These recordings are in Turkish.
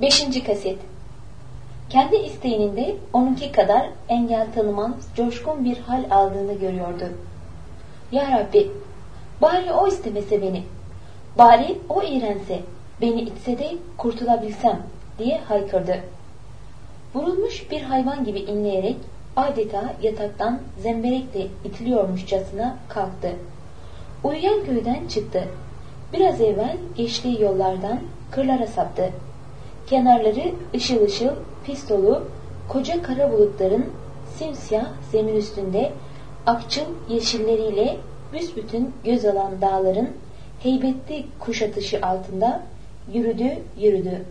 5. kaset. Kendi isteğinin de onunki kadar engel tanımaz coşkun bir hal aldığını görüyordu. Ya Rabbi, bari o istemese beni, bari o iğrense, beni itse de kurtulabilsem diye haykırdı. Vurulmuş bir hayvan gibi inleyerek adeta yataktan zemberekle itiliyormuşçasına kalktı. Uyuyan köyden çıktı. Biraz evvel geçtiği yollardan kırlara saptı. Kenarları ışıl ışıl pis dolu koca kara bulutların simsiyah zemin üstünde akçıl yeşilleriyle büsbütün göz alan dağların heybetli kuşatışı altında yürüdü.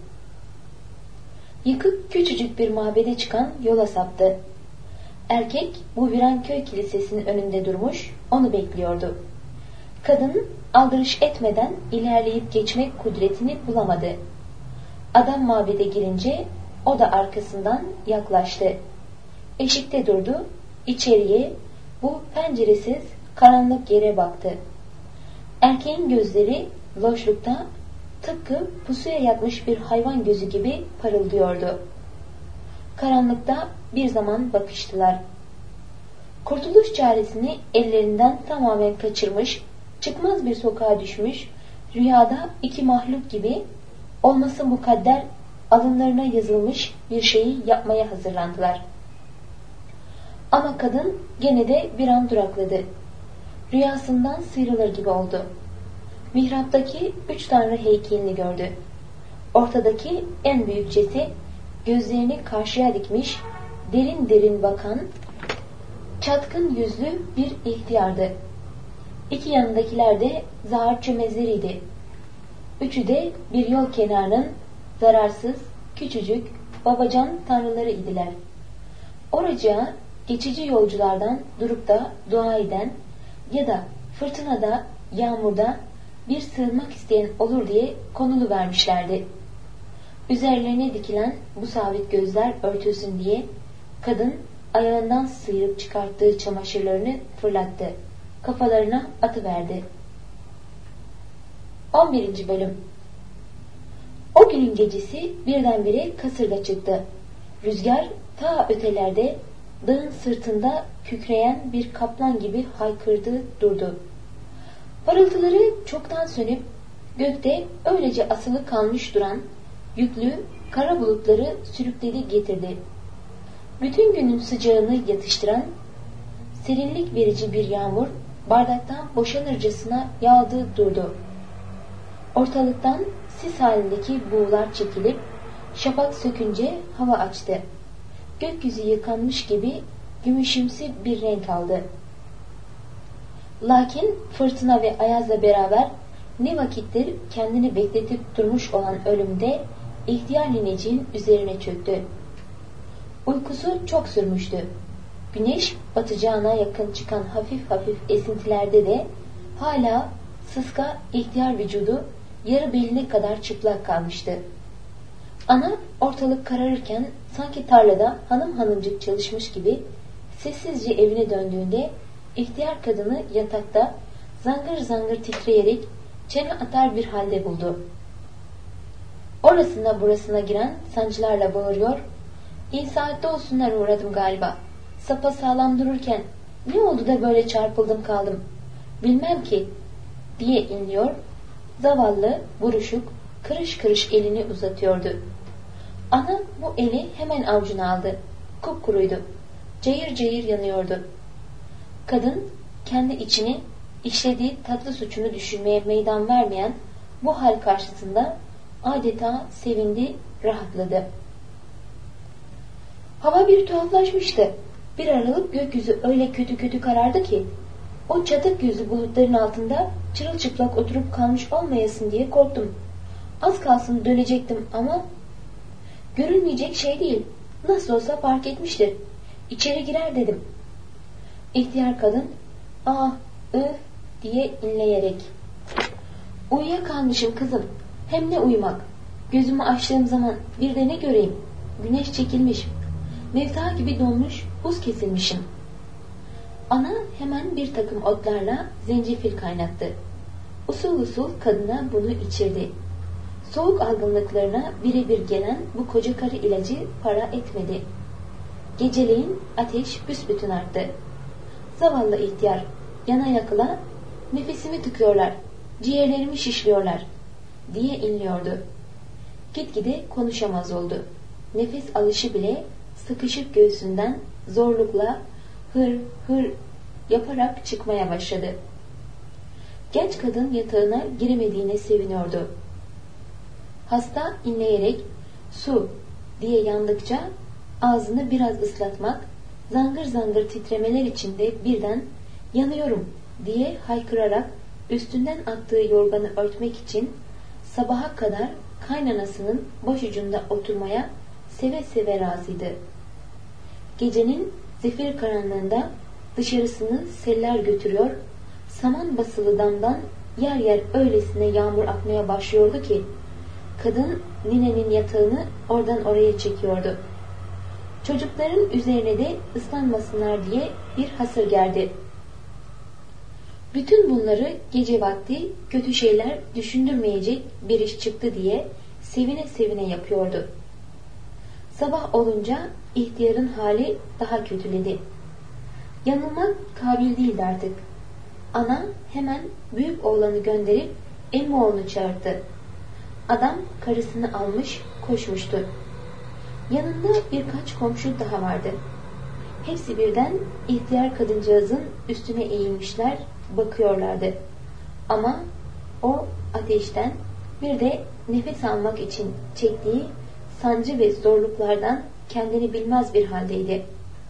Yıkık küçücük bir mabede çıkan yola saptı. Erkek bu viran köy kilisesinin önünde durmuş, onu bekliyordu. Kadın aldırış etmeden ilerleyip geçmek kudretini bulamadı. Adam mabede girince o da arkasından yaklaştı. Eşikte durdu, içeriye bu penceresiz karanlık yere baktı. Erkeğin gözleri loşlukta tıpkı pusuya yatmış bir hayvan gözü gibi parıldıyordu. Karanlıkta bir zaman bakıştılar. Kurtuluş çaresini ellerinden tamamen kaçırmış, çıkmaz bir sokağa düşmüş, rüyada iki mahluk gibi olması mukadder alınlarına yazılmış bir şeyi yapmaya hazırlandılar. Ama kadın gene de bir an durakladı. Rüyasından sıyrılır gibi oldu. Mihraptaki 3 tanrı heykelini gördü. Ortadaki en büyükçesi gözlerini karşıya dikmiş, derin derin bakan, çatkın yüzlü bir ihtiyardı. İki yanındakiler de zahar çömezleriydi. Üçü de bir yol kenarının zararsız, küçücük, babacan tanrıları idiler. Oracığa geçici yolculardan durup da dua eden ya da fırtınada, yağmurda bir sığınmak isteyen olur diye konulu vermişlerdi. Üzerlerine dikilen bu sabit gözler örtülsün diye kadın ayağından sıyırıp çıkarttığı çamaşırlarını fırlattı. Kafalarına atıverdi. 11. bölüm. O günün gecesi birdenbire kasırga çıktı. Rüzgar ta ötelerde dağın sırtında kükreyen bir kaplan gibi haykırdı durdu. Parıltıları çoktan sönüp gökte öylece asılı kalmış duran yüklü kara bulutları sürükledi getirdi. Bütün günün sıcağını yatıştıran serinlik verici bir yağmur bardaktan boşanırcasına yağdı durdu. Ortalıktan sis halindeki buğular çekilip şafak sökünce hava açtı. Gökyüzü yıkanmış gibi gümüşümsü bir renk aldı. Lakin fırtına ve ayazla beraber ne vakittir kendini bekletip durmuş olan ölümde ihtiyar nineciğin üzerine çöktü. Uykusu çok sürmüştü. Güneş batacağına yakın çıkan hafif hafif esintilerde de hala sıska ihtiyar vücudu yarı beline kadar çıplak kalmıştı. Ana ortalık kararırken sanki tarlada hanım hanımcık çalışmış gibi sessizce evine döndüğünde ihtiyar kadını yatakta zangır zangır titreyerek çene atar bir halde buldu. Orasına burasına giren sancılarla bağırıyor, "İyi saatte olsunlar uğradım galiba. Sapasağlam dururken ne oldu da böyle çarpıldım kaldım. Bilmem ki," diye inliyor. Zavallı, buruşuk, kırış kırış elini uzatıyordu. Ana bu eli hemen avucuna aldı. Kupkuruydu. Cayır cayır yanıyordu. Kadın kendi içini işlediği tatlı suçunu düşünmeye meydan vermeyen bu hal karşısında adeta sevindi, rahatladı. Hava bir tuhaflaşmıştı. Bir aralık gökyüzü öyle kötü kötü karardı ki o çatık yüzü bulutların altında çırılçıplak oturup kalmış olmayasın diye korktum. Az kalsın dönecektim ama görülmeyecek şey değil. Nasıl olsa fark etmiştir. İçeri girer dedim. İhtiyar kadın "Ah, diye inleyerek "Uyuyakalmışım kızım. Hem ne uyumak. Gözümü açtığım zaman bir de ne göreyim? Güneş çekilmiş. Mevta gibi donmuş, buz kesilmişim." Ana hemen bir takım otlarla zencefil kaynattı. Usul usul kadına bunu içirdi. Soğuk algınlıklarına birebir gelen bu koca karı ilacı para etmedi. Geceleyin ateş büsbütün arttı. Zavallı ihtiyar, yana yakıla, nefesimi tıkıyorlar, ciğerlerimi şişliyorlar diye inliyordu. Gitgide konuşamaz oldu. Nefes alışı bile sıkışık göğsünden zorlukla hır hır yaparak çıkmaya başladı. Genç kadın yatağına giremediğine seviniyordu. Hasta inleyerek su diye yandıkça ağzını biraz ıslatmak, zangır zangır titremeler içinde birden yanıyorum diye haykırarak üstünden attığı yorganı örtmek için sabaha kadar kaynanasının başucunda oturmaya seve seve razıydı. Gecenin zifir karanlığında dışarısını seller götürüyor, saman basılı damdan yer yer öylesine yağmur akmaya başlıyordu ki kadın ninenin yatağını oradan oraya çekiyordu. Çocukların üzerine de ıslanmasınlar diye bir hasır gerdi. Bütün bunları gece vakti kötü şeyler düşündürmeyecek bir iş çıktı diye sevine sevine yapıyordu. Sabah olunca ihtiyarın hali daha kötüledi. Yanılmak kabil değildi artık. Ana hemen büyük oğlanı gönderip emmoğlunu çağırdı. Adam karısını almış koşmuştu. Yanında birkaç komşu daha vardı. Hepsi birden ihtiyar kadıncağızın üstüne eğilmişler, bakıyorlardı. Ama o ateşten bir de nefes almak için çektiği sancı ve zorluklardan kendini bilmez bir haldeydi.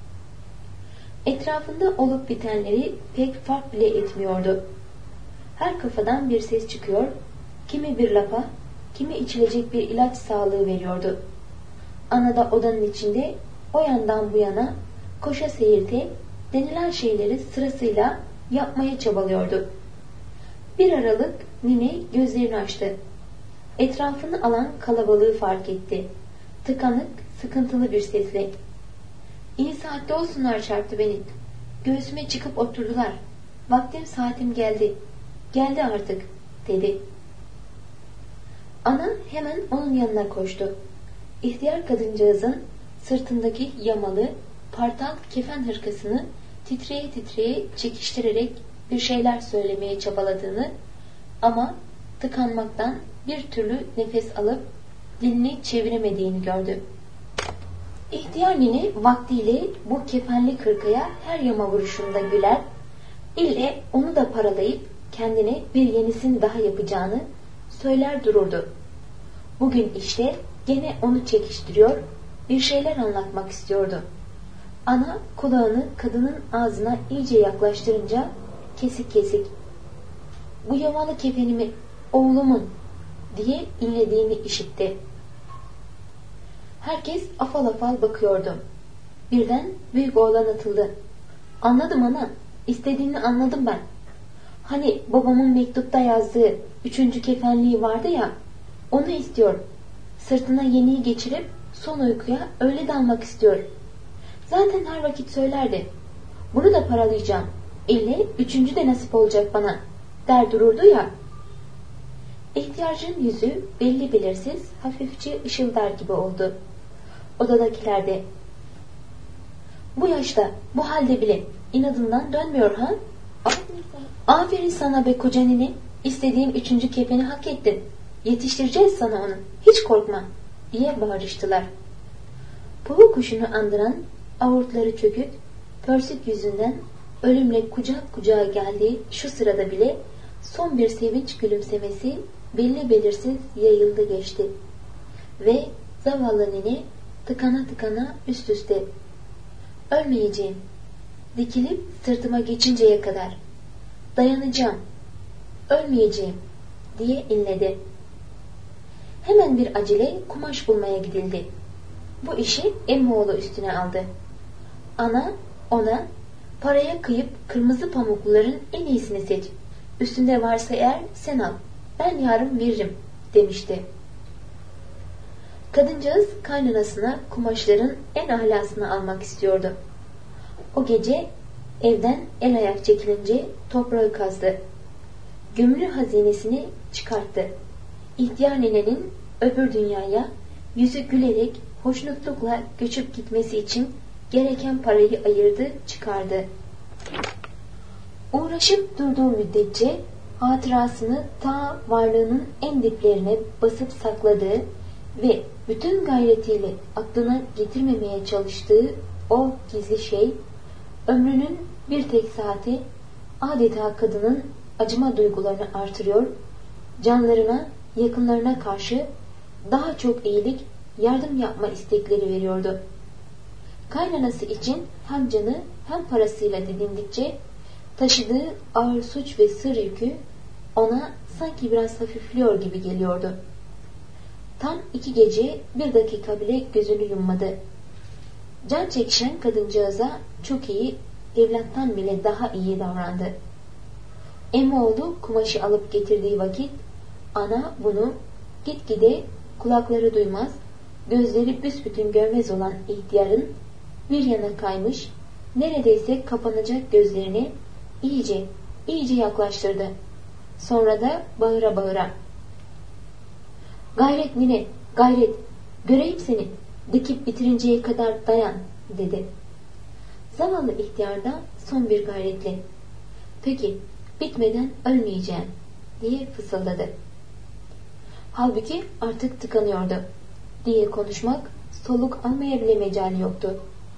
Etrafında olup bitenleri pek fark bile etmiyordu. Her kafadan bir ses çıkıyor, kimi bir lapa, kimi içilecek bir ilaç sağlığı veriyordu. Ana da odanın içinde o yandan bu yana koşa seyirte denilen şeyleri sırasıyla yapmaya çabalıyordu. Bir aralık nine gözlerini açtı. Etrafını alan kalabalığı fark etti. Tıkanık, sıkıntılı bir sesle "İyi saatte olsunlar çarptı beni. Göğsüme çıkıp oturdular. Vaktim saatim geldi. Geldi artık," dedi. Ana hemen onun yanına koştu. İhtiyar kadıncağızın sırtındaki yamalı, partal kefen hırkasını titreye titreye çekiştirerek bir şeyler söylemeye çabaladığını ama tıkanmaktan bir türlü nefes alıp dilini çeviremediğini gördü. İhtiyar nine vaktiyle bu kefenli hırkaya her yama vuruşunda güler, ille onu da paralayıp kendine bir yenisini daha yapacağını söyler dururdu. Bugün işte gene onu çekiştiriyor, bir şeyler anlatmak istiyordu. Ana kulağını kadının ağzına iyice yaklaştırınca kesik kesik "Bu yamalı kefenimi oğlumun" diye inlediğini işitti. Herkes afal afal bakıyordu. Birden büyük oğlan atıldı. "Anladım ana, istediğini anladım ben. Hani babamın mektupta yazdığı 3. kefenliği vardı ya, onu istiyor. Sırtına yeniyi geçirip son uykuya öyle dalmak istiyor. Zaten her vakit söylerdi. Bunu da paralayacağım. İlle 3. de nasip olacak bana der dururdu ya." İhtiyarcın yüzü belli belirsiz hafifçe ışıldar gibi oldu. Odadakiler de "Bu yaşta, bu halde bile inadından dönmüyor ha? Aferin sana be koca nene. İstediğin 3. kefeni hak ettin. Yetiştireceğiz sana onu. Hiç korkma," diye bağırıştılar. Puğu kuşunu andıran avurtları çökük, pörsük yüzünden ölümle kucak kucağa geldiği şu sırada bile son bir sevinç gülümsemesi belli belirsiz yayıldı geçti. Ve zavallı nene tıkana tıkana üst üste "Ölmeyeceğim. Dikilip sırtıma geçinceye kadar. Dayanacağım. Ölmeyeceğim," diye inledi. Hemen bir acele kumaş bulmaya gidildi. Bu işi emmoğlu üstüne aldı. Ana ona "Paraya kıyıp kırmızı pamukluların en iyisini seç. Üstünde varsa eğer sen al. Ben yarın veririm," demişti. Kadıncağız kaynanasına kumaşların en ahlasını almak istiyordu. O gece evden el ayak çekilince toprağı kazdı. Gümrü hazinesini çıkarttı. İhtiyar ninenin öbür dünyaya yüzü gülerek hoşnutlukla göçüp gitmesi için gereken parayı ayırdı, çıkardı. Uğraşıp durduğu müddetçe hatırasını ta varlığının en diplerine basıp sakladığı ve bütün gayretiyle aklına getirmemeye çalıştığı o gizli şey, ömrünün bir tek saati adeta kadının acıma duygularını artırıyor, canlarına, yakınlarına karşı daha çok iyilik, yardım yapma istekleri veriyordu. Kaynanası için hem canı hem parasıyla didindikçe taşıdığı ağır suç ve sır yükü ona sanki biraz hafifliyor gibi geliyordu. Tam 2 gece 1 dakika bile gözünü yummadı. Can çekişen kadıncağıza çok iyi, evlattan bile daha iyi davrandı. Emmoğlu kumaşı alıp getirdiği vakit ana bunu gitgide kulakları duymaz, gözleri büsbütün görmez olan ihtiyarın bir yana kaymış, neredeyse kapanacak gözlerini iyice yaklaştırdı. Sonra da bağıra bağıra, "Gayret Mine, gayret, göreyim seni, dikip bitirinceye kadar dayan," dedi. Zavallı ihtiyar da son bir gayretle, "Peki, bitmeden ölmeyeceğim," diye fısıldadı. Halbuki artık tıkanıyordu. Diye konuşmak, soluk almaya bile mecali yoktu.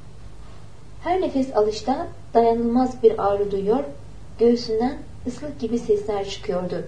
Her nefes alışta dayanılmaz bir ağrı duyuyor, göğsünden ıslık gibi sesler çıkıyordu.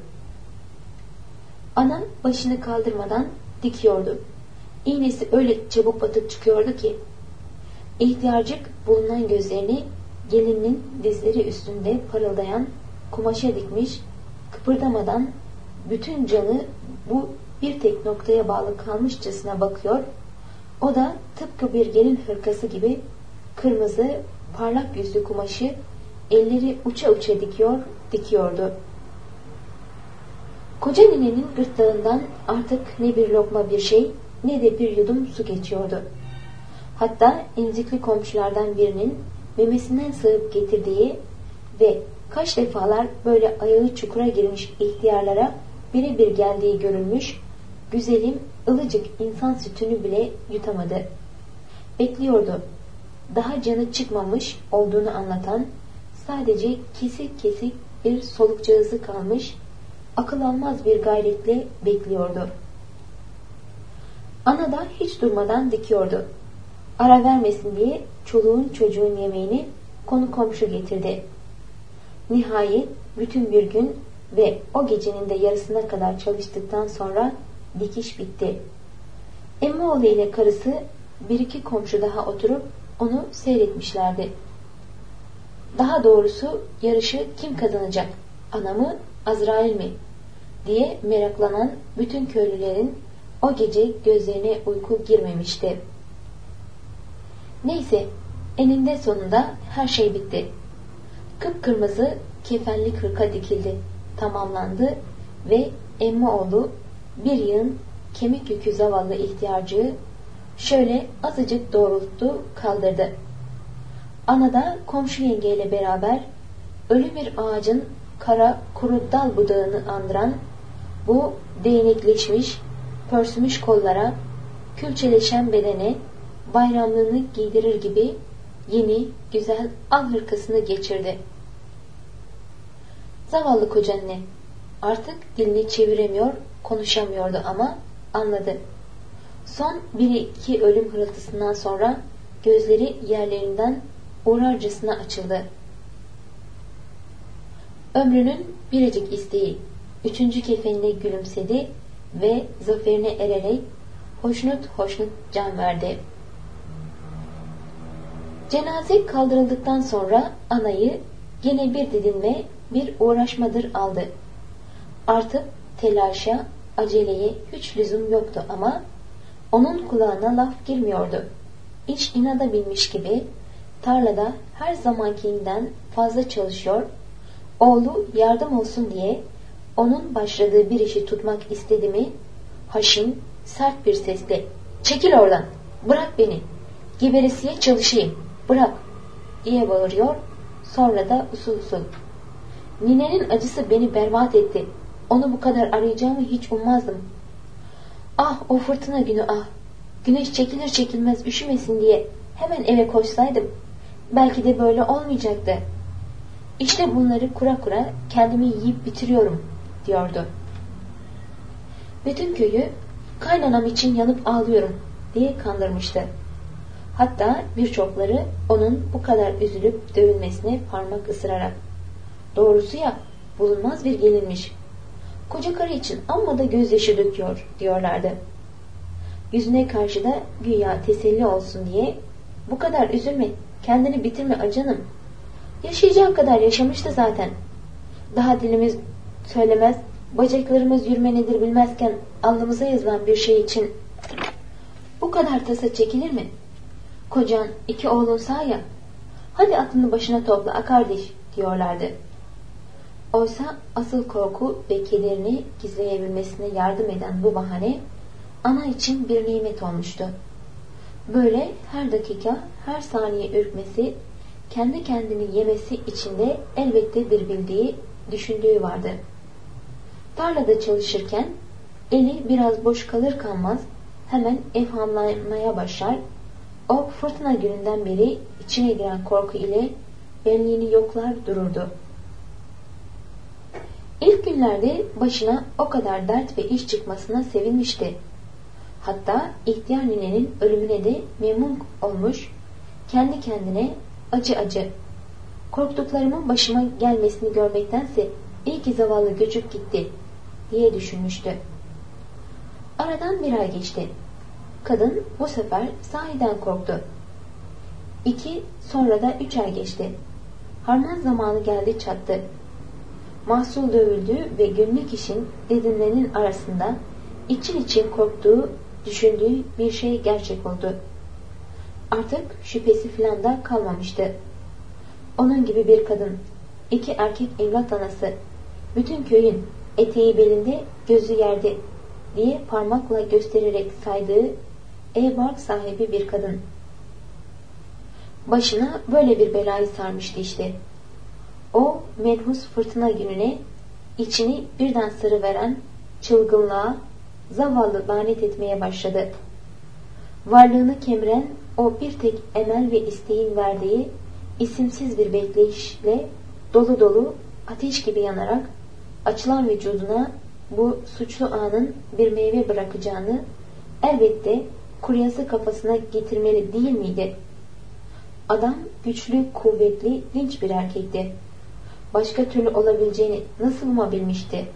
Anam başını kaldırmadan dikiyordu. İğnesi öyle çabuk batıp çıkıyordu ki, ihtiyarcık bulunan gözlerini gelinin dizleri üstünde parıldayan kumaşa dikmiş, kıpırdamadan bütün canı bu bir tek noktaya bağlı kalmışçasına bakıyor, o da tıpkı bir gelin hırkası gibi kırmızı, parlak yüzlü kumaşı elleri uça uça dikiyordu. Koca ninenin gırtlağından artık ne bir lokma bir şey, ne de bir yudum su geçiyordu. Hatta emzikli komşulardan birinin memesinden sığıp getirdiği ve kaç defalar böyle ayağı çukura girmiş ihtiyarlara birebir geldiği görülmüş, güzelim, ılıcık insan sütünü bile yutamadı. Bekliyordu. Daha canı çıkmamış olduğunu anlatan, sadece kesik kesik bir solukcağızı kalmış, akıl almaz bir gayretle bekliyordu. Ana da hiç durmadan dikiyordu. Ara vermesin diye çoluğun çocuğun yemeğini konu komşu getirdi. Nihayet bütün bir gün ve o gecenin de yarısına kadar çalıştıktan sonra dikiş bitti. Emmoğlu ile karısı bir iki komşu daha oturup onu seyretmişlerdi. Daha doğrusu yarışı kim kazanacak, ana mı, Azrail mi diye meraklanan bütün köylülerin o gece gözlerine uyku girmemişti. Neyse, eninde sonunda her şey bitti. Kıpkırmızı kefenli hırka dikildi, tamamlandı ve Emmoğlu bir yığın kemik yükü zavallı ihtiyarcığı şöyle azıcık doğrulttu, kaldırdı. Ana da komşu yengeyle beraber ölü bir ağacın kara kuru dal budağını andıran bu değnekleşmiş, pörsümüş kollara, külçeleşen bedene bayramlığını giydirir gibi yeni, güzel al hırkasını geçirdi. Zavallı kocanne artık dilini çeviremiyor, konuşamıyordu ama anladı. Son 1-2 ölüm hırıltısından sonra gözleri yerlerinden uğrarcasına açıldı. Ömrünün biricik isteği 3. kefenine gülümsedi ve zaferine ererek hoşnut hoşnut can verdi. Cenaze kaldırıldıktan sonra anayı gene bir didinme, bir uğraşmadır aldı. Artık telaşa, aceleye hiç lüzum yoktu ama onun kulağına laf girmiyordu. İç inada binmiş gibi tarlada her zamankinden fazla çalışıyor, oğlu yardım olsun diye onun başladığı bir işi tutmak istedi mi, haşin, sert bir sesle "Çekil oradan, bırak beni, geberesiye çalışayım, bırak," diye bağırıyor, sonra da usul usul "Ninenin acısı beni berbat etti, onu bu kadar arayacağımı hiç ummazdım. Ah o fırtına günü ah! Güneş çekilir çekilmez üşümesin diye hemen eve koşsaydım belki de böyle olmayacaktı. İşte bunları kura kura kendimi yiyip bitiriyorum diyordu. Bütün köyü kaynanam için yanıp ağlıyorum diye kandırmıştı. Hatta birçokları onun bu kadar üzülüp dövülmesine parmak ısırarak doğrusu ya bulunmaz bir gelinmiş. Koca karı için amma da gözyaşı döküyor diyorlardı. Yüzüne karşı da güya teselli olsun diye bu kadar üzülme, kendini bitirme acanım. Yaşayacağı kadar yaşamıştı zaten. Daha dilimiz söylemez, bacaklarımız yürüme nedir bilmezken alnımıza yazılan bir şey için bu kadar tasa çekilir mi? Kocan 2 oğlun sağ ya, hadi aklını başına topla kardeş diyorlardı. Oysa asıl korku ve kederini gizleyebilmesine yardım eden bu bahane ana için bir nimet olmuştu. Böyle her dakika, her saniye ürkmesi, kendi kendini yemesi içinde elbette bir bildiği, düşündüğü vardı. Tarlada çalışırken eli biraz boş kalır kalmaz hemen evhamlanmaya başlar. O fırtına gününden beri içine giren korku ile benliğini yoklar dururdu. İlk günlerde başına o kadar dert ve iş çıkmasına sevinmişti. Hatta ihtiyar ninenin ölümüne de memnun olmuş, kendi kendine acı acı, korktuklarımın başıma gelmesini görmektense iyi ki zavallı göçüp gitti diye düşünmüştü. Aradan 1 ay geçti. Kadın bu sefer sahiden korktu. 2, sonra da 3 ay geçti. Harman zamanı geldi çattı. Mahsul dövüldü ve günlük işin dedinlerinin arasında için korktuğu, düşündüğü bir şey gerçek oldu. Artık şüphesi filan da kalmamıştı. Onun gibi bir kadın, 2 erkek evlat anası, bütün köyün eteği belinde, gözü yerde diye parmakla göstererek saydığı bark sahibi bir kadın. Başına böyle bir belayı sarmıştı işte. O menhus fırtına gününe içini birden sarıveren çılgınlığa, zavallı lanet etmeye başladı. Varlığını kemiren o bir tek emel ve isteğin verdiği isimsiz bir bekleyişle dolu dolu ateş gibi yanarak açılan vücuduna bu suçlu anın bir meyve bırakacağını elbette kuryası kafasına getirmeli değil miydi? Adam güçlü, kuvvetli, dinç bir erkekti. Başka türlü olabileceğini nasıl umabilmişti?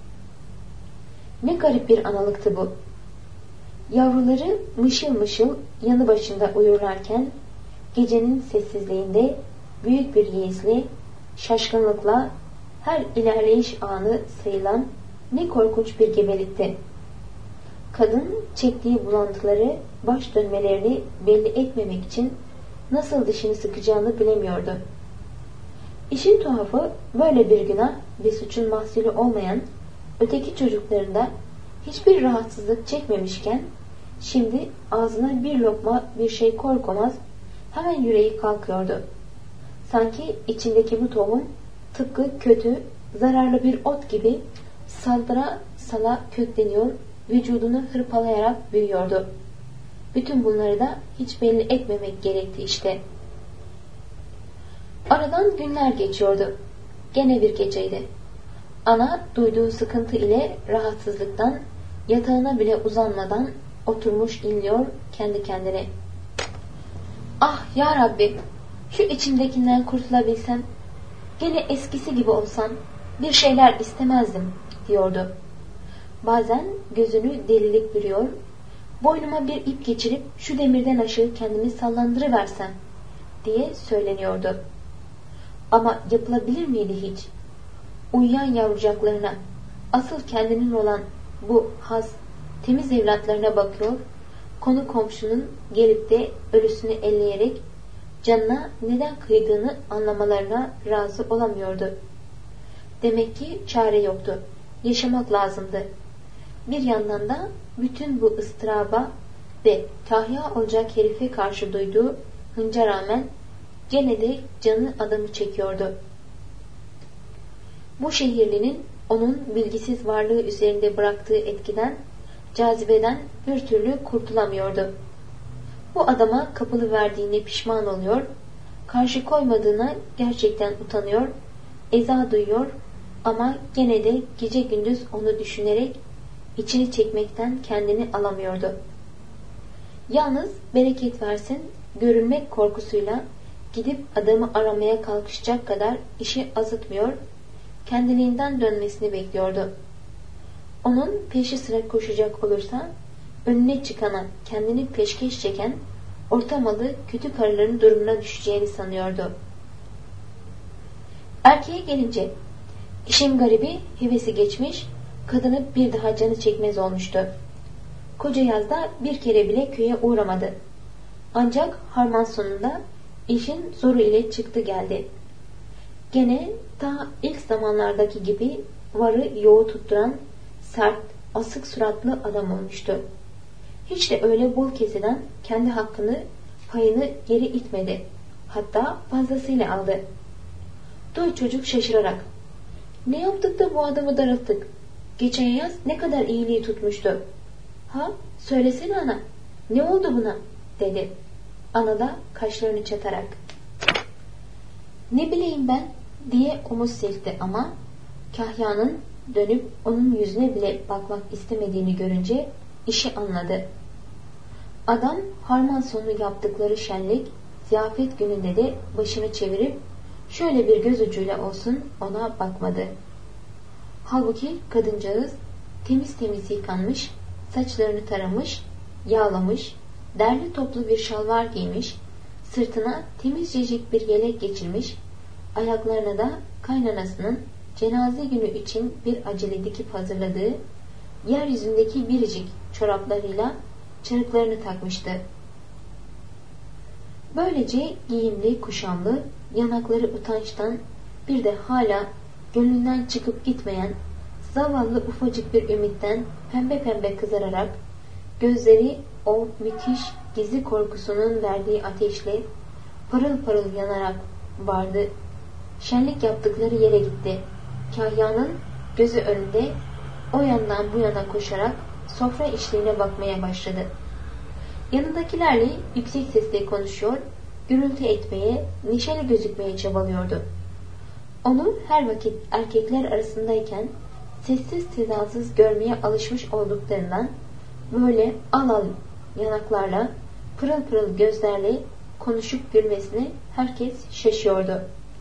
Ne garip bir analıktı bu. Yavruları mışıl mışıl yanı başında uyurlarken gecenin sessizliğinde büyük bir yeisle, şaşkınlıkla her ilerleyiş anı sayılan ne korkunç bir gebelikti. Kadın çektiği bulantıları, baş dönmelerini belli etmemek için nasıl dişini sıkacağını bilemiyordu. İşin tuhafı böyle bir günah ve suçun mahsulü olmayan öteki çocuklarında hiçbir rahatsızlık çekmemişken şimdi ağzına bir lokma bir şey koymaz hemen yüreği kalkıyordu. Sanki içindeki bu tohum tıpkı kötü, zararlı bir ot gibi saldıra sala kökleniyor, vücudunu hırpalayarak büyüyordu. Bütün bunları da hiç belli etmemek gerekti işte. Aradan günler geçiyordu. Gene bir geceydi. Ana duyduğu sıkıntı ile rahatsızlıktan yatağına bile uzanmadan oturmuş inliyor kendi kendine. Ah ya Rabbi, şu içimdekinden kurtulabilsem, gene eskisi gibi olsam bir şeyler istemezdim diyordu. Bazen gözünü delilik bürüyor, boynuma bir ip geçirip şu demirden aşağı kendimi sallandırıversem diye söyleniyordu. Ama yapılabilir miydi hiç? Uyuyan yavrucaklarına, asıl kendinin olan bu has, temiz evlatlarına bakıyor, konu komşunun gelip de ölüsünü elleyerek canına neden kıydığını anlamalarına razı olamıyordu. Demek ki çare yoktu. Yaşamak lazımdı. Bir yandan da bütün bu ıstıraba ve kahya olacak herife karşı duyduğu hınca rağmen gene de canı adamı çekiyordu. Bu şehirlinin onun bilgisiz varlığı üzerinde bıraktığı etkiden cazibeden bir türlü kurtulamıyordu. Bu adama kapılı verdiğine pişman oluyor, karşı koymadığına gerçekten utanıyor, eza duyuyor ama gene de gece gündüz onu düşünerek içini çekmekten kendini alamıyordu. Yalnız bereket versin, görülmek korkusuyla gidip adamı aramaya kalkışacak kadar işi azıtmıyor, kendiliğinden dönmesini bekliyordu. Onun peşi sıra koşacak olursa, önüne çıkana kendini peşkeş çeken ortamalı kötü karıların durumuna düşeceğini sanıyordu. Erkeğe gelince, işin garibi hevesi geçmiş, kadını bir daha canı çekmez olmuştu. Koca yazda bir kere bile köye uğramadı. Ancak harman sonunda işin zoru ile çıktı geldi. Gene ta ilk zamanlardaki gibi varı yoğu tutturan sert, asık suratlı adam olmuştu. Hiç de öyle bol keseden kendi hakkını, payını geri itmedi. Hatta fazlasıyla aldı. Duy çocuk şaşırarak, "Ne yaptık da bu adamı darılttık? Geçen yaz ne kadar iyiliği tutmuştu." "Ha, söylesene ana, ne oldu buna?" dedi. Ana da kaşlarını çatarak. "Ne bileyim ben?" diye omuz silkti ama Kahya'nın dönüp onun yüzüne bile bakmak istemediğini görünce işi anladı. Adam harman sonu yaptıkları şenlik, ziyafet gününde de başını çevirip şöyle bir göz ucuyla olsun ona bakmadı. Halbuki kadıncağız temiz temiz yıkanmış, saçlarını taramış, yağlamış, derli toplu bir şalvar giymiş, sırtına temizcecik bir yelek geçirmiş, ayaklarına da kaynanasının cenaze günü için bir acele dikip hazırladığı yeryüzündeki biricik çoraplarıyla çarıklarını takmıştı. Böylece giyimli, kuşamlı, yanakları utançtan bir de hala gönlünden çıkıp gitmeyen zavallı ufacık bir ümitten pembe pembe kızararak, gözleri o müthiş gizli korkusunun verdiği ateşle parıl parıl yanarak vardı. Şenlik yaptıkları yere gitti. Kahya'nın gözü önünde o yandan bu yana koşarak sofra işlerine bakmaya başladı. Yanındakilerle yüksek sesle konuşuyor, gürültü etmeye, neşeli gözükmeye çabalıyordu. Onu her vakit erkekler arasındayken sessiz sedasız görmeye alışmış olduklarından böyle al al yanaklarla, pırıl pırıl gözlerle konuşup gülmesine herkes şaşıyordu.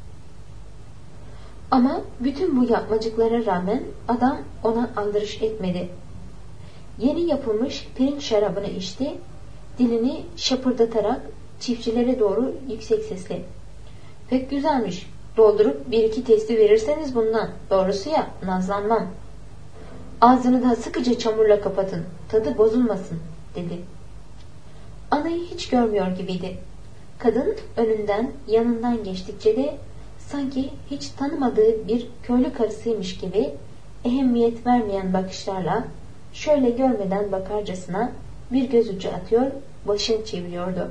Ama bütün bu yapmacıklara rağmen adam ona aldırış etmedi. Yeni yapılmış pirinç şarabını içti, dilini şapırdatarak çiftçilere doğru yüksek sesle, "Pek güzelmiş, doldurup bir iki testi verirseniz bundan, doğrusu ya, nazlanmam. Ağzını da sıkıca çamurla kapatın, tadı bozulmasın," dedi. Anayı hiç görmüyor gibiydi. Kadın önünden yanından geçtikçe de sanki hiç tanımadığı bir köylü karısıymış gibi ehemmiyet vermeyen bakışlarla şöyle görmeden bakarcasına bir göz ucu atıyor, başını çeviriyordu.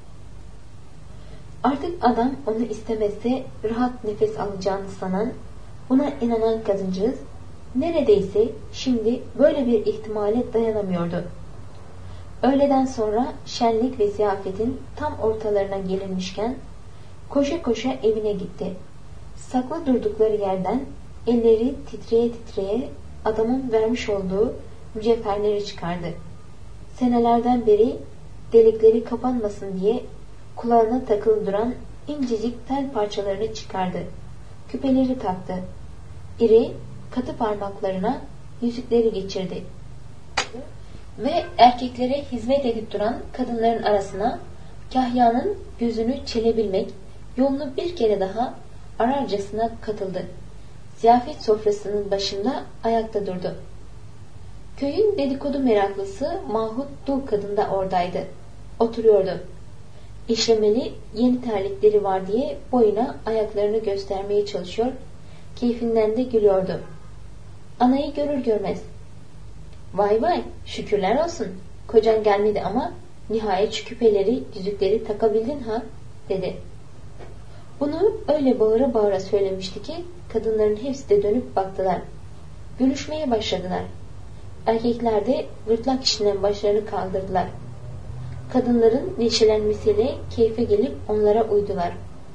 Artık adam onu istemezse rahat nefes alacağını sanan, buna inanan kadıncağız neredeyse şimdi böyle bir ihtimale dayanamıyordu. Öğleden sonra şenlik ve ziyafetin tam ortalarına gelinmişken koşa koşa evine gitti. Saklı durdukları yerden elleri titreye titreye adamın vermiş olduğu mücevherleri çıkardı. Senelerden beri delikleri kapanmasın diye kulağına takılı duran incecik tel parçalarını çıkardı. Küpeleri taktı. İri, katı parmaklarına yüzükleri geçirdi. Ve erkeklere hizmet edip duran kadınların arasına Kahya'nın gözünü çelebilmek, yolunu bir kere daha ararcasına katıldı. Ziyafet sofrasının başında ayakta durdu. Köyün dedikodu meraklısı Mahut dul kadın da oradaydı. Oturuyordu. İşlemeli yeni terlikleri var diye boyuna ayaklarını göstermeye çalışıyor, keyfinden de gülüyordu. Anayı görür görmez, "Vay vay, şükürler olsun, kocan gelmedi ama nihayet şu küpeleri, yüzükleri takabildin ha," dedi. Bunu öyle bağıra bağıra söylemişti ki kadınların hepsi de dönüp baktılar. Gülüşmeye başladılar. Erkekler de gırtlak işinden başlarını kaldırdılar. Kadınların neşelenmesiyle keyfe gelip onlara uydular.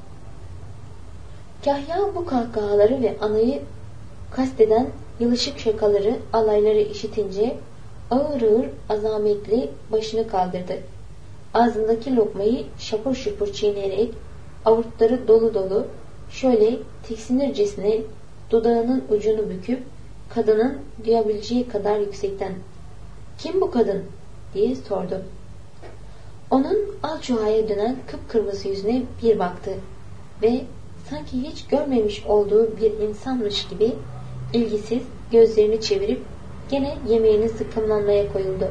Kahya bu kahkahaları ve anayı kasteden yılışık şakaları, alayları işitince ağır ağır azametli başını kaldırdı. Ağzındaki lokmayı şapur şupur çiğneyerek avurtları dolu dolu şöyle tiksinircesine dudağının ucunu büküp kadının duyabileceği kadar yüksekten "Kim bu kadın?" diye sordu. Onun alçuhaya dönen kıpkırmızı yüzüne bir baktı ve sanki hiç görmemiş olduğu bir insanmış gibi ilgisiz gözlerini çevirip gene yemeğini sıkkımlanmaya koyuldu.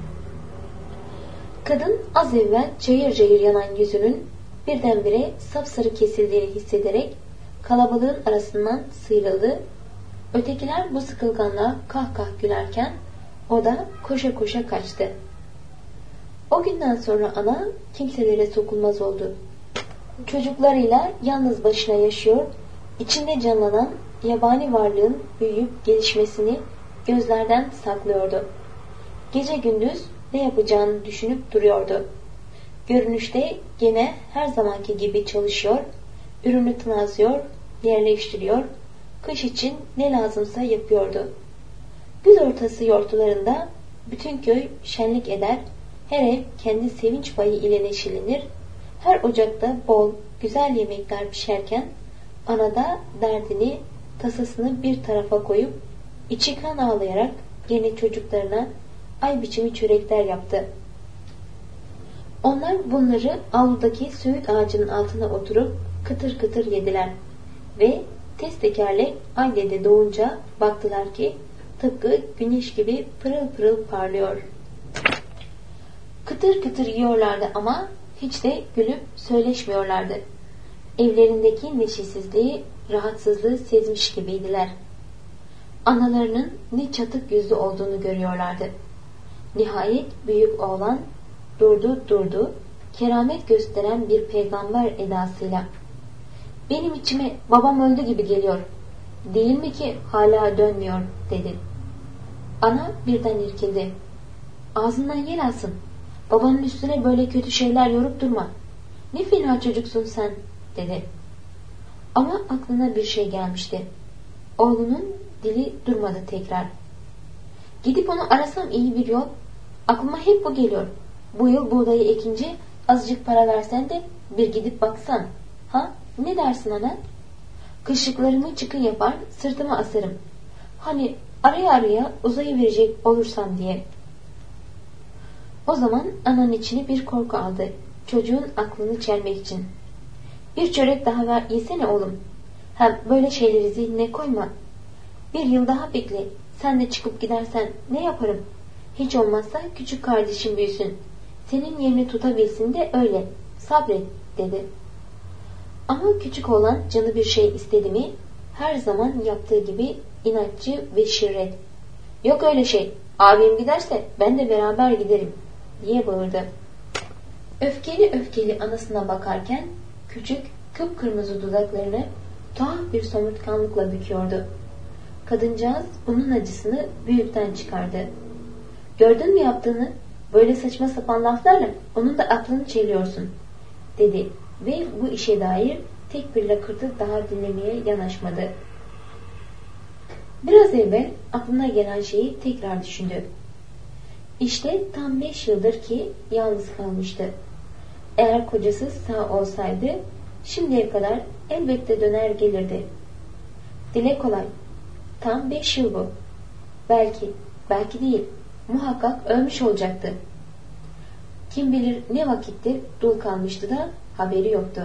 Kadın az evvel cayır cayır yanan yüzünün birdenbire sapsarı kesildiğini hissederek kalabalığın arasından sıyrıldı. Ötekiler bu sıkılganlığa kah kah gülerken o da koşa koşa kaçtı. O günden sonra ana kimselere sokulmaz oldu. Çocuklarıyla yalnız başına yaşıyor, içinde canlanan yabani varlığın büyüyüp gelişmesini gözlerden saklıyordu. Gece gündüz ne yapacağını düşünüp duruyordu. Görünüşte gene her zamanki gibi çalışıyor, ürünü tınazlıyor, yerleştiriyor, kış için ne lazımsa yapıyordu. Gün ortası yortularında bütün köy şenlik eder, her ev kendi sevinç payı ile neşelenir, her ocakta bol, güzel yemekler pişerken ana da derdini, tasasını bir tarafa koyup içi kan ağlayarak gene çocuklarına ay biçimi çörekler yaptı. Onlar bunları avludaki söğüt ağacının altına oturup kıtır kıtır yediler ve tez tekerlek ailede doğunca baktılar ki tıpkı güneş gibi pırıl pırıl parlıyor. Kıtır kıtır yiyorlardı ama hiç de gülüp söyleşmiyorlardı. Evlerindeki neşesizliği, rahatsızlığı sezmiş gibiydiler. Analarının ne çatık yüzlü olduğunu görüyorlardı. Nihayet büyük oğlan durdu, keramet gösteren bir peygamber edasıyla "Benim içime babam öldü gibi geliyor. Değil mi ki hala dönmüyor?" dedi. Ana birden irkildi. "Ağzından yel alsın. Babanın üstüne böyle kötü şeyler yorup durma. Ne fena çocuksun sen," dedi. Ama aklına bir şey gelmişti. Oğlunun dili durmadı tekrar. "Gidip onu arasam iyi bir yol. Aklıma hep bu geliyor. Bu yıl buğdayı ekince azıcık para versen de bir gidip baksan. Ha? Ne dersin ana? Kışlıklarımı çıkı yapar, sırtıma asarım. Hani araya araya uzayıverecek olursam diye." O zaman ananın içine bir korku aldı. Çocuğun aklını çelmek için. "Bir çörek daha ver, yesene oğlum. Hem böyle şeyleri zihnine koyma. Bir yıl daha bekle. Sen de çıkıp gidersen ne yaparım? Hiç olmazsa küçük kardeşim büyüsün. Senin yerini tutabilsin de öyle. Sabret," dedi. Ama küçük oğlan canı bir şey istedi mi her zaman yaptığı gibi inatçı ve şirret. "Yok öyle şey. Abim giderse ben de beraber giderim," diye bağırdı. Öfkeli öfkeli anasına bakarken küçük kıpkırmızı dudaklarını tuhaf bir somurtkanlıkla büküyordu. Kadıncağız bunun acısını büyükten çıkardı. "Gördün mü yaptığını? Böyle saçma sapan laflarla onun da aklını çeliyorsun," dedi ve bu işe dair tek bir lakırtı daha dinlemeye yanaşmadı. Biraz evvel aklına gelen şeyi tekrar düşündü. İşte tam 5 yıldır ki yalnız kalmıştı. Eğer kocası sağ olsaydı şimdiye kadar elbette döner gelirdi. Dile kolay. Tam 5 yıl bu. Belki değil. Muhakkak ölmüş olacaktı. Kim bilir ne vakittir dul kalmıştı da haberi yoktu.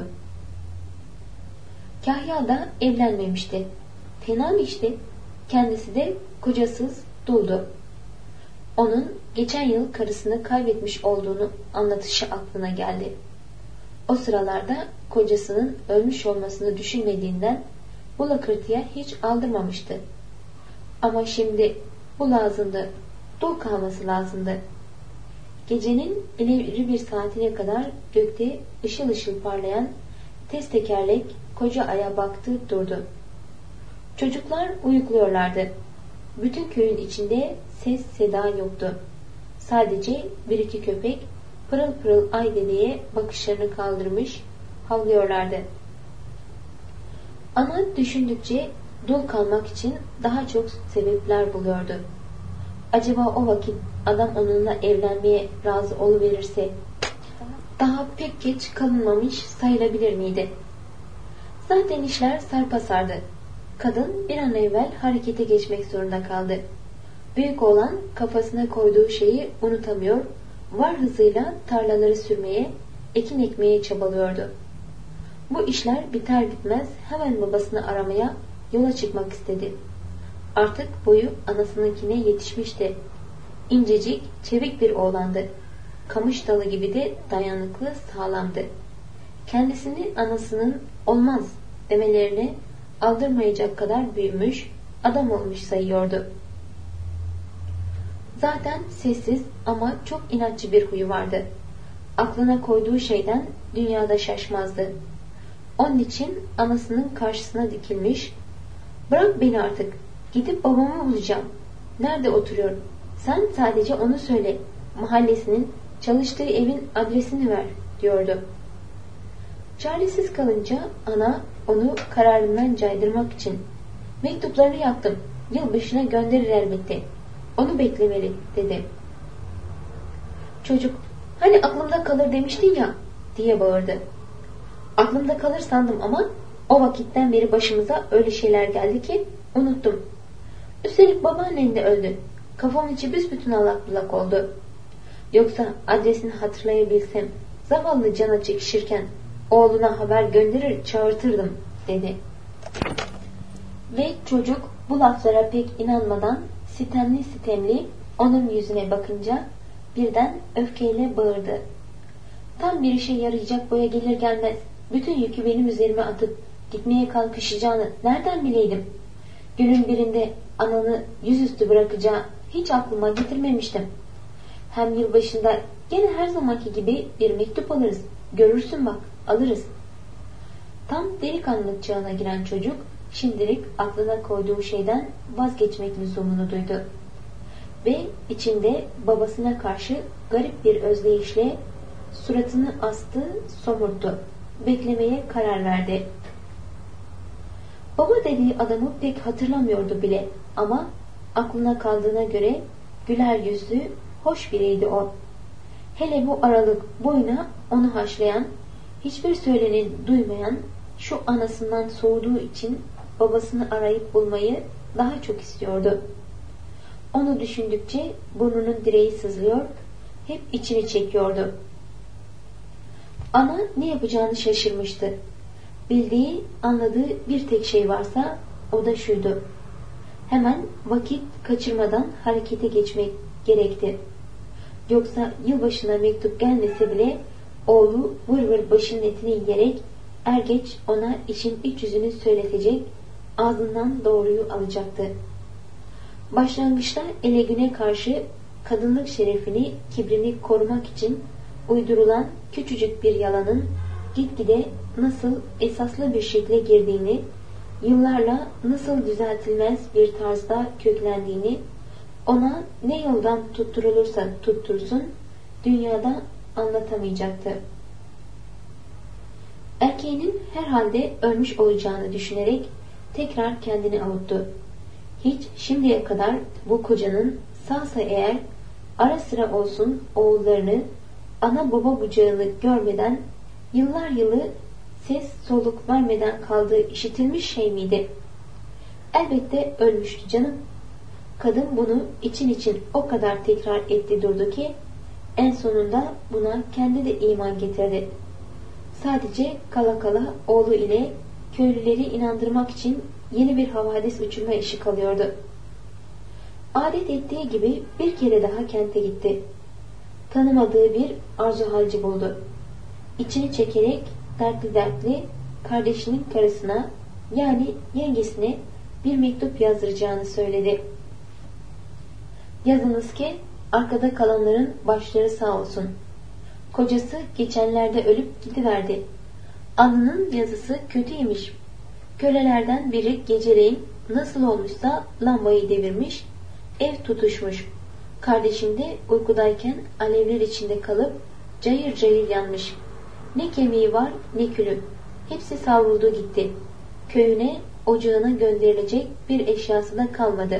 Kahya da evlenmemişti. Fena mı işte? Kendisi de kocasız duldu. Onun geçen yıl karısını kaybetmiş olduğunu anlatışı aklına geldi. O sıralarda kocasının ölmüş olmasını düşünmediğinden bu lakırtıya hiç aldırmamıştı. Ama şimdi bu lazımdı, dul kalması lazımdı. Gecenin ileri bir saatine kadar gökte ışıl ışıl parlayan tez tekerlek koca aya baktı durdu. Çocuklar uyukluyorlardı. bütün köyün içinde ses seda yoktu. Sadece bir iki köpek pırıl pırıl ay dedeye bakışlarını kaldırmış havlıyorlardı. Ana düşündükçe dul kalmak için daha çok sebepler buluyordu. Acaba o vakit adam onunla evlenmeye razı oluverirse daha pek geç kalınmamış sayılabilir miydi? Zaten işler sarpasardı. Kadın bir an evvel harekete geçmek zorunda kaldı. Büyük oğlan kafasına koyduğu şeyi unutamıyor, var hızıyla tarlaları sürmeye, ekin ekmeye çabalıyordu. Bu işler biter bitmez hemen babasını aramaya yola çıkmak istedi. Artık boyu anasınınkine yetişmişti. İncecik, çevik bir oğlandı. Kamış dalı gibi de dayanıklı, sağlamdı. Kendisini anasının olmaz demelerine aldırmayacak kadar büyümüş, adam olmuş sayıyordu. Zaten sessiz ama çok inatçı bir huyu vardı. Aklına koyduğu şeyden dünyada şaşmazdı. Onun için anasının karşısına dikilmiş, "Bırak beni artık, gidip babamı bulacağım. Nerede oturuyor? Sen sadece onu söyle. Mahallesinin, çalıştığı evin adresini ver," diyordu. Çaresiz kalınca ana onu kararından caydırmak için, "Mektuplarını yaptım, yılbaşına gönderir elbette. Onu beklemeli," dedi. Çocuk, "Hani aklımda kalır demiştin ya," diye bağırdı. "Aklımda kalır sandım ama o vakitten beri başımıza öyle şeyler geldi ki unuttum. Üstelik babaannen de öldü. Kafam içi büsbütün allak bullak oldu. Yoksa adresini hatırlayabilsem zavallı cana çekişirken oğluna haber gönderir çağırtırdım," dedi. Ve çocuk bu laflara pek inanmadan sitemli sitemli onun yüzüne bakınca birden öfkeyle bağırdı. "Tam bir işe yarayacak boya gelir gelmez bütün yükü benim üzerime atıp gitmeye kalkışacağını nereden bileydim? Günün birinde ananı yüzüstü bırakacağı hiç aklıma getirmemiştim. Hem yılbaşında gene her zamanki gibi bir mektup alırız. Görürsün bak, alırız." Tam delikanlılık çağına giren çocuk şimdilik aklına koyduğu şeyden vazgeçmek lüzumunu duydu. Ve içinde babasına karşı garip bir özdeyişle suratını astı, somurttu. Beklemeye karar verdi. Baba dediği adamı pek hatırlamıyordu bile ama aklına kaldığına göre güler yüzlü, hoş biriydi o. Hele bu aralık boyuna onu haşlayan, hiçbir söylenin duymayan şu anasından soğuduğu için babasını arayıp bulmayı daha çok istiyordu. Onu düşündükçe burnunun direği sızlıyor, hep içini çekiyordu. Ana ne yapacağını şaşırmıştı. Bildiği, anladığı bir tek şey varsa o da şuydu: hemen vakit kaçırmadan harekete geçmek gerekti. Yoksa yılbaşına mektup gelmese bile oğlu vır vır başının etini yiyerek er geç ona işin iç yüzünü söyletecek, ağzından doğruyu alacaktı. Başlangıçta ele güne karşı kadınlık şerefini, kibrini korumak için uydurulan küçücük bir yalanın gitgide nasıl esaslı bir şekle girdiğini, yıllarla nasıl düzeltilmez bir tarzda köklendiğini, ona ne yoldan tutturulursa tuttursun, dünyada anlatamayacaktı. Erkeğinin herhalde ölmüş olacağını düşünerek tekrar kendini avuttu. Hiç şimdiye kadar bu kocanın sağsa eğer ara sıra olsun oğullarını ana baba bucağını görmeden yıllar yılı ses soluk vermeden kaldığı işitilmiş şey miydi? Elbette ölmüştü canım. Kadın bunu için için o kadar tekrar etti durdu ki en sonunda buna kendi de iman getirdi. Sadece kala kala oğlu ile köylüleri inandırmak için yeni bir havadis uçurma işi kalıyordu. Adet ettiği gibi bir kere daha kente gitti. Tanımadığı bir arzu halci buldu. İçini çekerek dertli dertli kardeşinin karısına, yani yengesine bir mektup yazdıracağını söyledi. "Yazınız ki arkada kalanların başları sağ olsun. Kocası geçenlerde ölüp gidiverdi. Alnının yazısı kötüymiş. Kölelerden biri geceleyin nasıl olmuşsa lambayı devirmiş, ev tutuşmuş. Kardeşim de uykudayken alevler içinde kalıp cayır cayır yanmış. Ne kemiği var ne külü. Hepsi savruldu gitti. Köyüne, ocağına gönderilecek bir eşyası da kalmadı.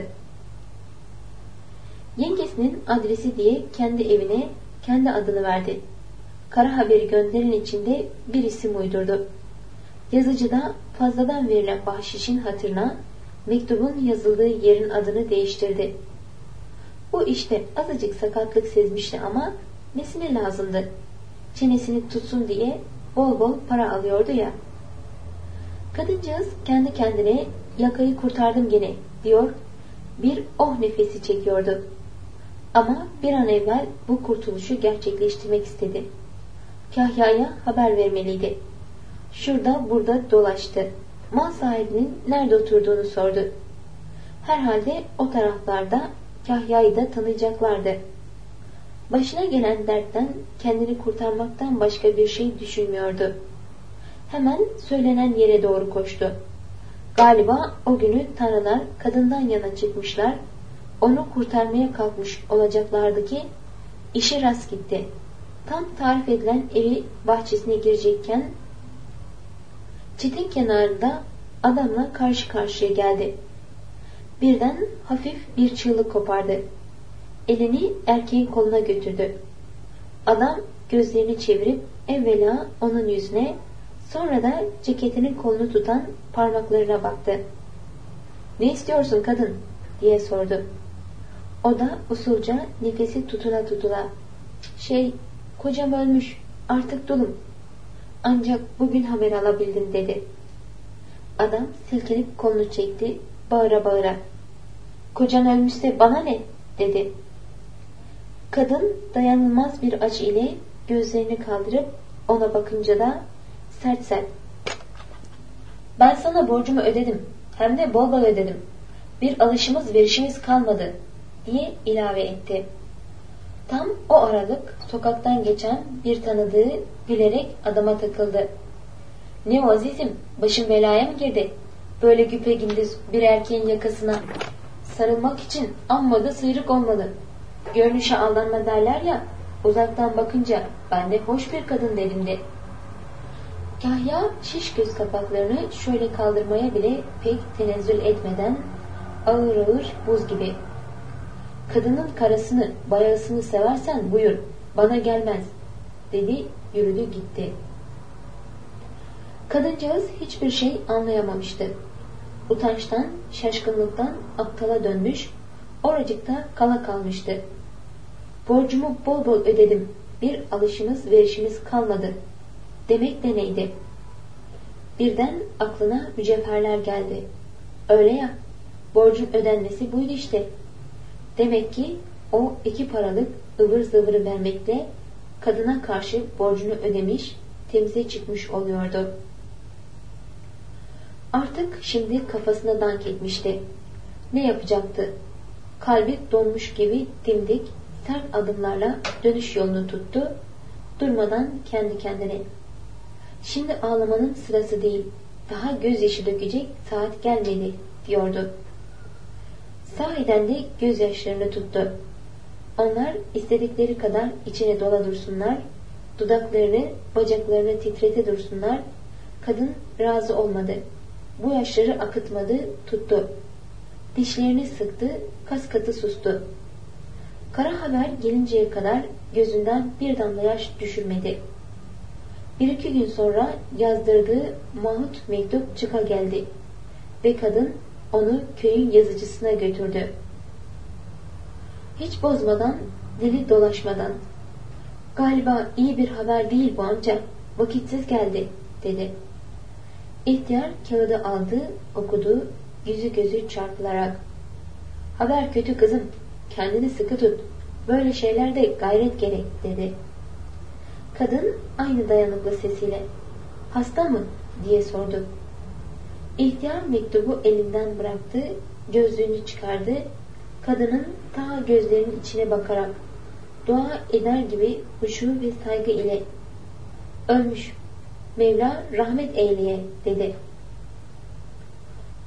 Yengesinin adresi diye kendi evine kendi adını verdi. Kara haberi gönderin içinde bir isim uydurdu. Yazıcı da fazladan verilen bahşişin hatırına mektubun yazıldığı yerin adını değiştirdi. Bu işte azıcık sakatlık sezmişti ama nesine lazımdı? Çenesini tutsun diye bol bol para alıyordu ya. Kadıncağız kendi kendine yakayı kurtardım gene diyor, bir oh nefesi çekiyordu. Ama bir an evvel bu kurtuluşu gerçekleştirmek istedi. Kahya'ya haber vermeliydi. Şurada burada dolaştı. Mal sahibinin nerede oturduğunu sordu. Herhalde o taraflarda Kahya'yı da tanıyacaklardı. Başına gelen dertten kendini kurtarmaktan başka bir şey düşünmüyordu. Hemen söylenen yere doğru koştu. Galiba o günü tanrılar kadından yana çıkmışlar, onu kurtarmaya kalkmış olacaklardı ki işi rast gitti. Tam tarif edilen evi bahçesine girecekken çitin kenarında adamla karşı karşıya geldi. Birden hafif bir çığlık kopardı. Elini erkeğin koluna götürdü. Adam gözlerini çevirip evvela onun yüzüne, sonra da ceketinin kolunu tutan parmaklarına baktı. "Ne istiyorsun kadın?" diye sordu. O da usulca nefesi tutula tutula, "Kocam ölmüş, artık dulum. Ancak bugün haber alabildim" dedi. Adam silkelip kolunu çekti, bağıra bağıra, "Kocan ölmüşse bana ne?" dedi. Kadın dayanılmaz bir acı ile gözlerini kaldırıp ona bakınca da sert sert, "Ben sana borcumu ödedim, hem de bol bol ödedim. Bir alışımız verişimiz kalmadı" diye ilave etti. Tam o aralık sokaktan geçen bir tanıdığı gülerek adama takıldı. "Ne o azizim, başın belaya mı girdi? Böyle güpegündüz bir erkeğin yakasına sarılmak için amma da sıyrık olmalı. Görünüşe aldanma derler ya, uzaktan bakınca ben de hoş bir kadın dedim de." Kahya şiş göz kapaklarını şöyle kaldırmaya bile pek tenezzül etmeden ağır ağır buz gibi, "Kadının karısını, bayağısını seversen buyur, bana gelmez" dedi, yürüdü gitti. Kadıncağız hiçbir şey anlayamamıştı. Utançtan, şaşkınlıktan aptala dönmüş, oracıkta kala kalmıştı. "Borcumu bol bol ödedim, bir alışımız verişimiz kalmadı" demek de neydi? Birden aklına mücevherler geldi. Öyle ya, borcun ödenmesi buydu işte. Demek ki o 2 paralık ıvır zıvırı vermekle kadına karşı borcunu ödemiş, temize çıkmış oluyordu. Artık şimdi kafasına dank etmişti. Ne yapacaktı? Kalbi donmuş gibi dimdik, sert adımlarla dönüş yolunu tuttu. Durmadan kendi kendine, "Şimdi ağlamanın sırası değil, daha gözyaşı dökecek saat gelmedi" diyordu. Sahiden de gözyaşlarını tuttu. Onlar istedikleri kadar içine dola dursunlar, dudaklarını, bacaklarını titrete dursunlar, kadın razı olmadı. Bu yaşları akıtmadı, tuttu. Dişlerini sıktı, kas katı sustu. Kara haber gelinceye kadar gözünden bir damla yaş düşürmedi. 1-2 gün sonra yazdırdığı mahut mektup çıka geldi ve kadın onu köyün yazıcısına götürdü. Hiç bozmadan, dili dolaşmadan, "Galiba iyi bir haber değil bu, ancak vakitsiz geldi" dedi. İhtiyar kağıdı aldı, okudu, yüzü gözü çarpılarak, "Haber kötü kızım, kendini sıkı tut, böyle şeylerde gayret gerek" dedi. Kadın aynı dayanıklı sesiyle, "Hasta mı?" diye sordu. İhtiyar mektubu elinden bıraktı, gözlüğünü çıkardı, kadının ta gözlerinin içine bakarak dua eder gibi huşu ve saygı ile, "Ölmüş, Mevla rahmet eyleye" dedi.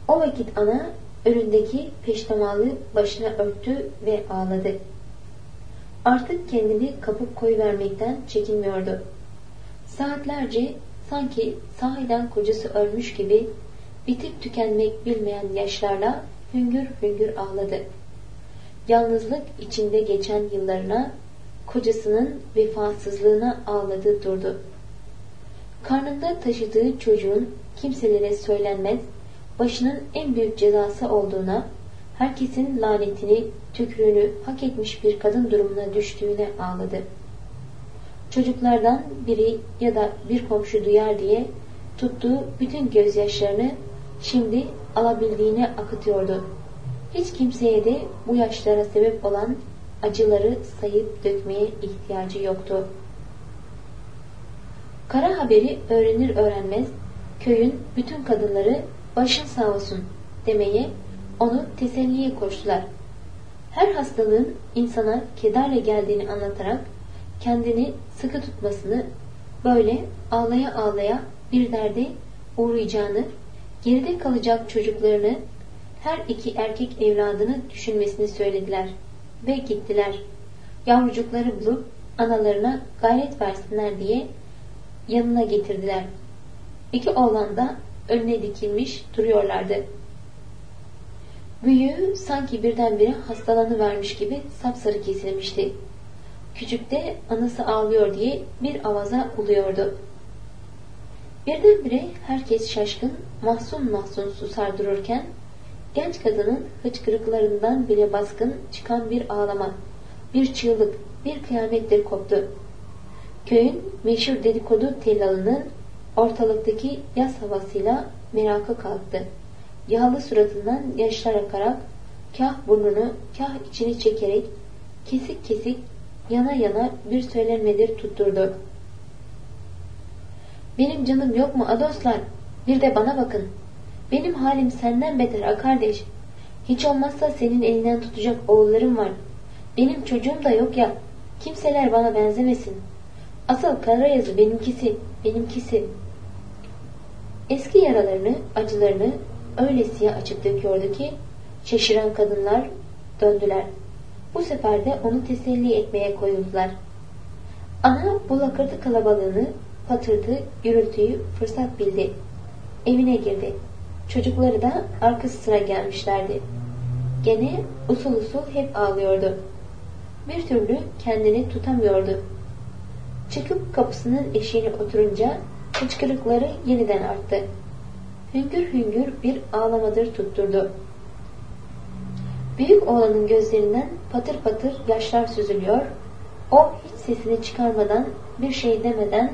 O vakit ana önündeki peştemalı başına örttü ve ağladı. Artık kendini kapıp koyuvermekten çekinmiyordu. Saatlerce sanki sahiden kocası ölmüş gibi bitip tükenmek bilmeyen yaşlarla hüngür hüngür ağladı. Yalnızlık içinde geçen yıllarına, kocasının vefasızlığına ağladı durdu. Karnında taşıdığı çocuğun kimselere söylenmez, başının en büyük cezası olduğuna, herkesin lanetini, tükrüğünü hak etmiş bir kadın durumuna düştüğüne ağladı. Çocuklardan biri ya da bir komşu duyar diye tuttuğu bütün gözyaşlarını şimdi alabildiğine akıtıyordu. Hiç kimseye de bu yaşlara sebep olan acıları sayıp dökmeye ihtiyacı yoktu. Kara haberi öğrenir öğrenmez köyün bütün kadınları başın sağ olsun demeye, onu teselliye koştular. Her hastalığın insana kederle geldiğini anlatarak kendini sıkı tutmasını, böyle ağlaya ağlaya bir derde uğrayacağını, geride kalacak çocuklarını, her iki erkek evladını düşünmesini söylediler ve gittiler. Yavrucukları bulup analarına gayret versinler diye yanına getirdiler. İki oğlan da önüne dikilmiş duruyorlardı. Büyüğü sanki birdenbire hastalanıvermiş gibi sapsarı kesilmişti. Küçük de anası ağlıyor diye bir avaza uluyordu. Birdenbire herkes şaşkın, mahzun mahzun susar dururken, genç kadının hıçkırıklarından bile baskın çıkan bir ağlama, bir çığlık, bir kıyamettir koptu. Köyün meşhur dedikodu tellalının ortalıktaki yaz havasıyla merakı kalktı. Yağlı suratından yaşlar akarak, kah burnunu, kah içini çekerek, kesik kesik, yana yana bir söylenmedir tutturdu. Benim canım yok mu adoslar? Bir de bana bakın. Benim halim senden beter a kardeş. Hiç olmazsa senin elinden tutacak oğullarım var. Benim çocuğum da yok ya. Kimseler bana benzemesin. Asıl kara yazı benimkisi, benimkisi. Eski yaralarını, acılarını öyle siyah açıp döküyordu ki şaşıran kadınlar döndüler. Bu sefer de onu teselli etmeye koyuldular. Ana bu lakırtı kalabalığını, patırtı, gürültüyü fırsat bildi. Evine girdi. Çocukları da arkası sıra gelmişlerdi. Gene usul usul hep ağlıyordu. Bir türlü kendini tutamıyordu. Çıkıp kapısının eşiğine oturunca hıçkırıkları yeniden arttı. Hüngür hüngür bir ağlamadır tutturdu. Büyük oğlanın gözlerinden patır patır yaşlar süzülüyor. O hiç sesini çıkarmadan, bir şey demeden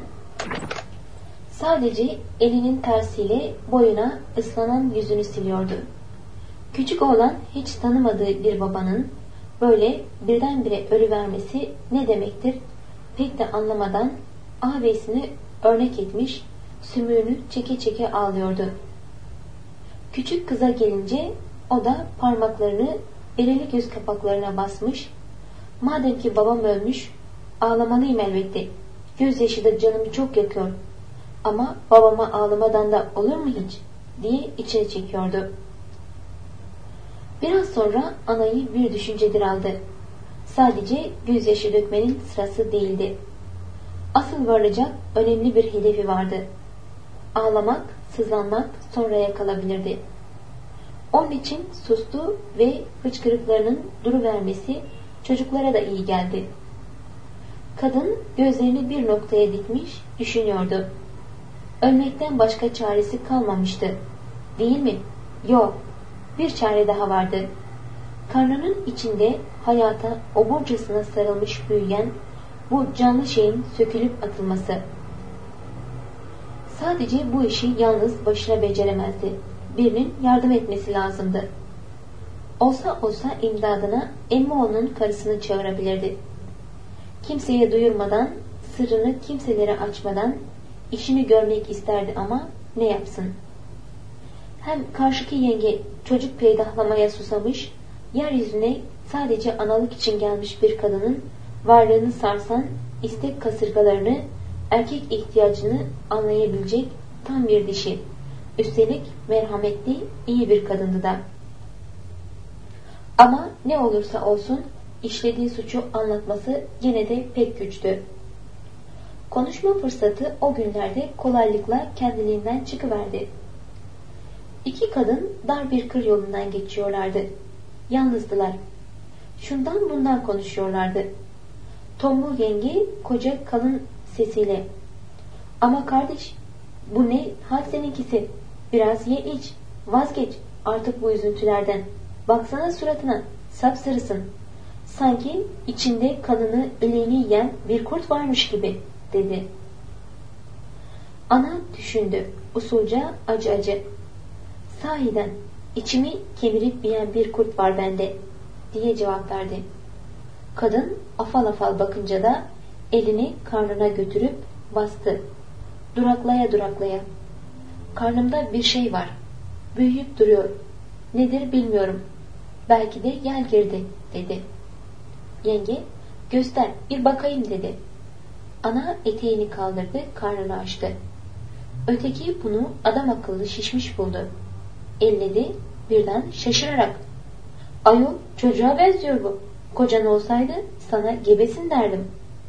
sadece elinin tersiyle boyuna ıslanan yüzünü siliyordu. Küçük oğlan hiç tanımadığı bir babanın böyle birdenbire ölüvermesi ne demektir pek de anlamadan ağabeyisini örnek etmiş, sümüğünü çeke çeke ağlıyordu. Küçük kıza gelince o da parmaklarını belirli göz kapaklarına basmış, madem ki babam ölmüş, ağlamalıyım elbette, gözyaşı da canımı çok yakıyor, ama babama ağlamadan da olur mu hiç, diye içine çekiyordu. Biraz sonra anayı bir düşüncedir aldı. Sadece gözyaşı dökmenin sırası değildi. Asıl varılacak önemli bir hedefi vardı. Ağlamak, sızlanmak sonraya kalabilirdi. Onun için sustu ve hıçkırıklarının duruvermesi çocuklara da iyi geldi. Kadın gözlerini bir noktaya dikmiş, düşünüyordu. Ölmekten başka çaresi kalmamıştı. Değil mi? Yok. Bir çare daha vardı. Karnının içinde hayata oburcasına sarılmış büyüyen bu canlı şeyin sökülüp atılması. Sadece bu işi yalnız başına beceremezdi. Birinin yardım etmesi lazımdı. Olsa olsa imdadına Emmoğlu'nun karısını çağırabilirdi. Kimseye duyurmadan, sırrını kimselere açmadan işini görmek isterdi ama ne yapsın? Hem karşıki yenge çocuk peydahlamaya susamış, yeryüzüne sadece analık için gelmiş bir kadının varlığını sarsan istek kasırgalarını, erkek ihtiyacını anlayabilecek tam bir dişi. Üstelik merhametli, iyi bir kadındı da. Ama ne olursa olsun işlediği suçu anlatması gene de pek güçtü. Konuşma fırsatı o günlerde kolaylıkla kendiliğinden çıkıverdi. İki kadın dar bir kır yolundan geçiyorlardı. Yalnızdılar. Şundan bundan konuşuyorlardı. Tombul yenge koca kalın sesiyle, "Ama kardeş, bu ne hal seninkisi? Biraz ye iç, vazgeç artık bu üzüntülerden. Baksana suratına, sapsarısın. Sanki içinde kanını, iliğini yiyen bir kurt varmış gibi," dedi. Ana düşündü, usulca acı acı. "Sahiden içimi kemirip yiyen bir kurt var bende," diye cevap verdi. Kadın afal afal bakınca da elini karnına götürüp bastı. Duraklaya duraklaya. "Karnımda bir şey var. Büyüyüp duruyor. Nedir bilmiyorum. Belki de yel girdi," dedi. Yenge, "Göster, bir bakayım," dedi. Ana eteğini kaldırdı, karnını açtı. Öteki bunu adam akıllı şişmiş buldu. Elledi, birden şaşırarak, "Ayol, çocuğa benziyor bu. Kocan olsaydı sana gebesin derdim."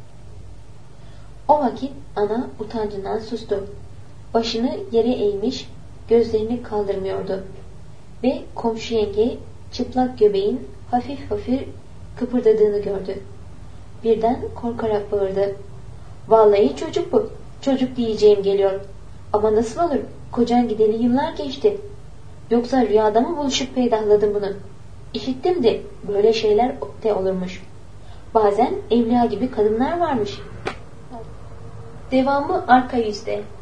O vakit ana utancından sustu. Başını yere eğmiş, gözlerini kaldırmıyordu. Ve komşu yenge çıplak göbeğin hafif hafif kıpırdadığını gördü. Birden korkarak bağırdı. "Vallahi çocuk bu. Çocuk diyeceğim geliyor. Ama nasıl olur? Kocan gideli yıllar geçti. Yoksa rüyada mı buluşup peydahladın bunu? İşittim de böyle şeyler de olurmuş. Bazen evliya gibi kadınlar varmış." Devamı arka yüzde.